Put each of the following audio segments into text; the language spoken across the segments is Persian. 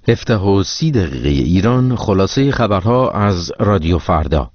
17:30 ایران. خلاصه خبرها از رادیو فردا.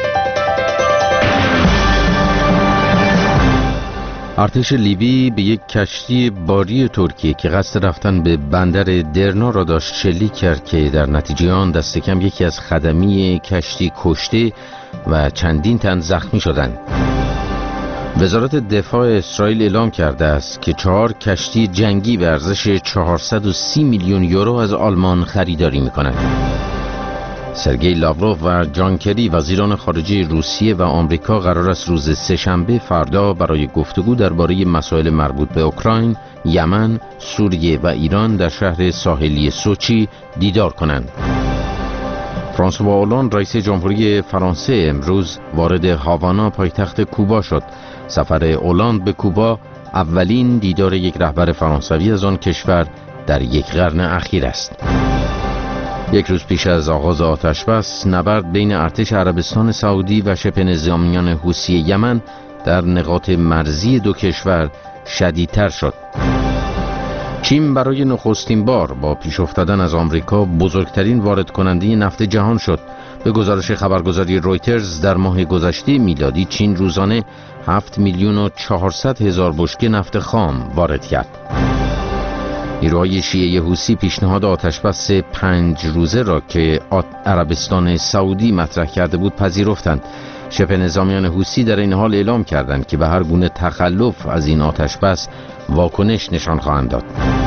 ارتش لیبی به یک کشتی باری ترکیه که قصد رفتن به بندر درنا را داشت شلیک کرد که در نتیجه آن دست کم یکی از خدمی کشتی کشته و چندین تن زخمی شدند. وزارت دفاع اسرائیل اعلام کرده است که 4 کشتی جنگی به ارزش 430 میلیون یورو از آلمان خریداری می‌کنند. سرگئی لاوروف و جان کری وزیران خارجه روسیه و آمریکا قرار است روز سه‌شنبه فردا برای گفتگو درباره مسائل مربوط به اوکراین، یمن، سوریه و ایران در شهر ساحلی سوچی دیدار کنند. فرانسوا اولاند رئیس جمهوری فرانسه امروز وارد هاوانا پایتخت کوبا شد. سفر اولاند به کوبا اولین دیدار یک رهبر فرانسوی از آن کشور در یک قرن اخیر است. یک روز پیش از آغاز آتشبس، نبرد بین ارتش عربستان سعودی و شبه نظامیان حوثی یمن در نقاط مرزی دو کشور شدیدتر شد. چین برای نخستین بار با پیش افتادن از آمریکا بزرگترین وارد کننده نفت جهان شد. به گزارش خبرگزاری رویترز در ماه گذشته میلادی چین روزانه 7,400,000 بشکه نفت خام وارد کرد. نیروهای شیعه حوثی پیشنهاد آتشبس 5 روزه را که عربستان سعودی مطرح کرده بود پذیرفتند. شبه نظامیان حوثی در این حال اعلام کردند که به هر گونه تخلف از این آتشبس واکنش نشان خواهند داد.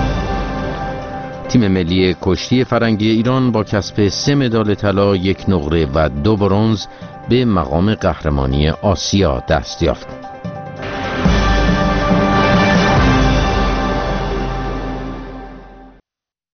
تیم ملی کشتی فرنگی ایران با کسب 3 مدال طلا، 1 نقره و 2 برنز به مقام قهرمانی آسیا دست یافت.